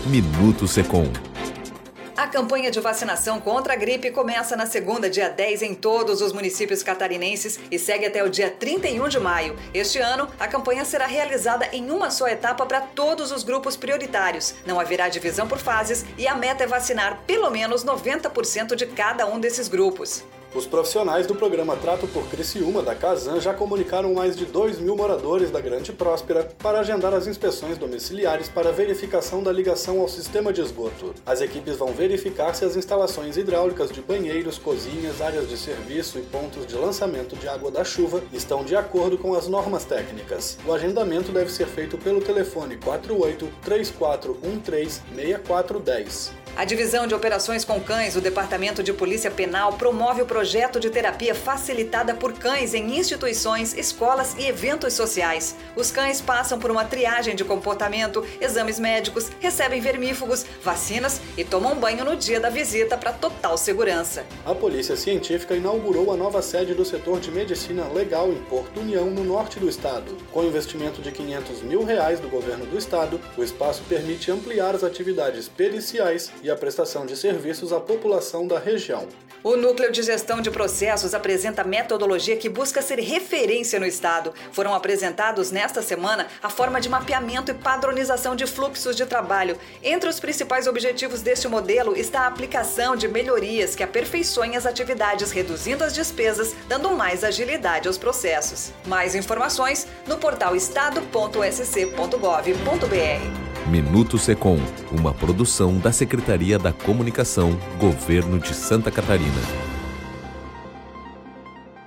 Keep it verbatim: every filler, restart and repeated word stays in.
Minuto Secom. A campanha de vacinação contra a gripe começa na segunda, dia dez, em todos os municípios catarinenses e segue até o dia trinta e um de maio. Este ano, a campanha será realizada em uma só etapa para todos os grupos prioritários. Não haverá divisão por fases e a meta é vacinar pelo menos noventa por cento de cada um desses grupos. Os profissionais do programa Trato por Criciúma da Casan já comunicaram mais de dois mil moradores da Grande Próspera para agendar as inspeções domiciliares para verificação da ligação ao sistema de esgoto. As equipes vão verificar se as instalações hidráulicas de banheiros, cozinhas, áreas de serviço e pontos de lançamento de água da chuva estão de acordo com as normas técnicas. O agendamento deve ser feito pelo telefone quatro oito três quatro um três seis quatro um zero. A Divisão de Operações com Cães do Departamento de Polícia Penal promove o projeto de terapia facilitada por cães em instituições, escolas e eventos sociais. Os cães passam por uma triagem de comportamento, exames médicos, recebem vermífugos, vacinas e tomam banho no dia da visita para total segurança. A Polícia Científica inaugurou a nova sede do setor de medicina legal em Porto União, no norte do estado. Com investimento de quinhentos mil reais do governo do estado, o espaço permite ampliar as atividades periciais e a prestação de serviços à população da região. O Núcleo de Gestão de Processos apresenta metodologia que busca ser referência no Estado. Foram apresentados nesta semana a forma de mapeamento e padronização de fluxos de trabalho. Entre os principais objetivos deste modelo está a aplicação de melhorias que aperfeiçoem as atividades, reduzindo as despesas, dando mais agilidade aos processos. Mais informações no portal estado ponto s c ponto gov ponto b r. Minuto Secom, uma produção da Secretaria da Comunicação, Governo de Santa Catarina.